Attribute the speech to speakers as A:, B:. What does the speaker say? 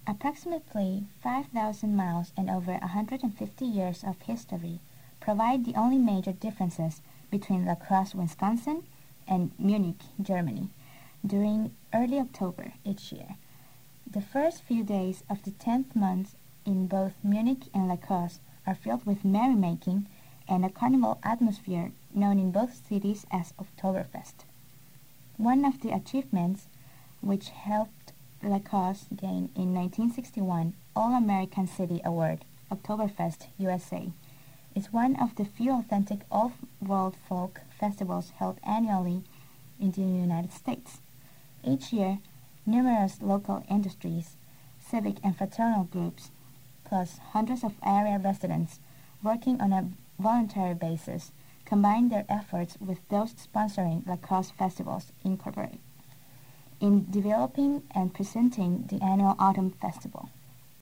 A: Approximately 5,000 miles and over 150 years of history provide the only major differences between La Crosse, Wisconsin and Munich, Germany, during early October each year. The first few days of the 10th month in both Munich and La Crosse are filled with merrymaking and a carnival atmosphere known in both cities as Oktoberfest. One of the achievements which helped La Crosse gain in 1961 All-American City Award, Oktoberfest USA, is one of the few authentic off-world folk festivals held annually in the United States. Each year, numerous local industries, civic and fraternal groups, plus hundreds of area residents working on a voluntary basis, combine their efforts with those sponsoring La Crosse Festivals Incorporated in developing and presenting the annual Autumn Festival.